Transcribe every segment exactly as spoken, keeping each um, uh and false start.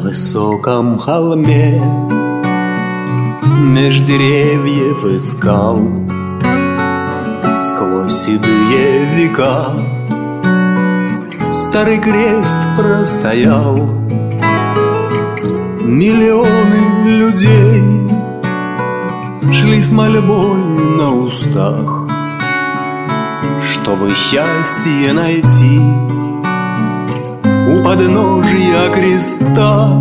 высоком холме меж деревьев искал сквозь седые века. Старый крест простоял. Миллионы людей шли с мольбой на устах, чтобы счастье найти у подножия креста.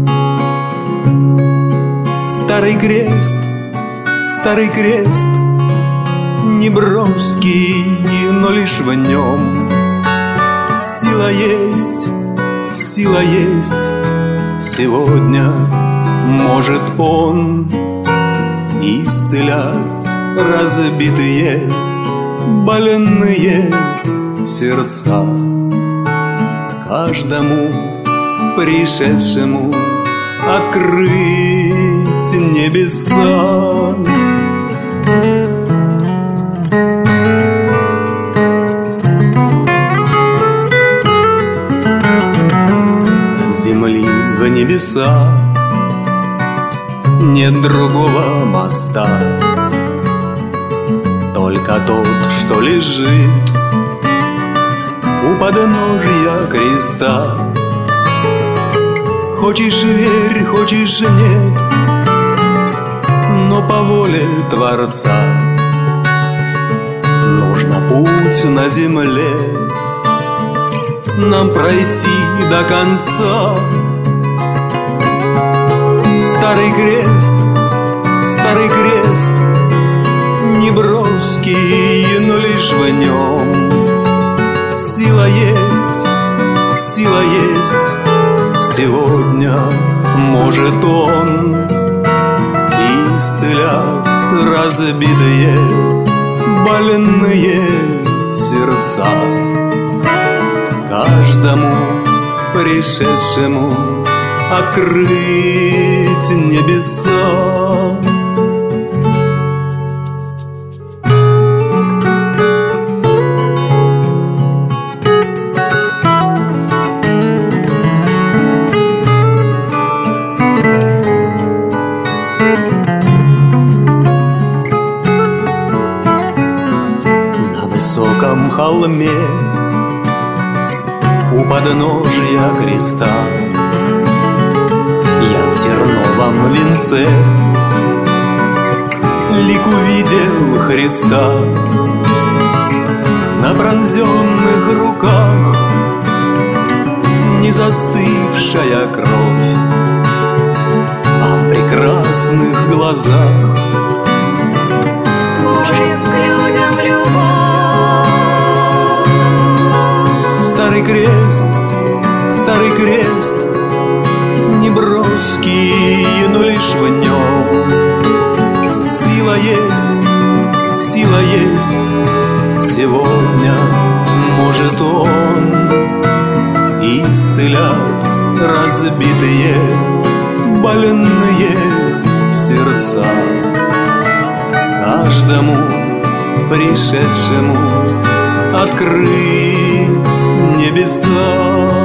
Старый крест, старый крест, неброский, но лишь в нем сила есть, сила есть. Сегодня может он исцелять разбитые, больные сердца. Каждому пришедшему открыть небеса. От земли в небеса нет другого моста, только тот, что лежит у подножия креста. Хочешь верь, хочешь нет, но по воле Творца нужно путь на земле нам пройти до конца. Старый крест, старый крест, неброский, но лишь в нем сила есть, сила есть. Сегодня может он исцелять разбитые, больные сердца. Каждому пришедшему открыть небеса. На высоком холме у подножия креста я в терновом венце лик увидел Христа. На пронзенных руках не застывшая кровь, а в прекрасных глазах Божьим к людям любовь. Старый крест, старый крест, неброский, но лишь в нем сила есть, сила есть. Сегодня может он исцелять разбитые, больные сердца. Каждому пришедшему открыть небеса.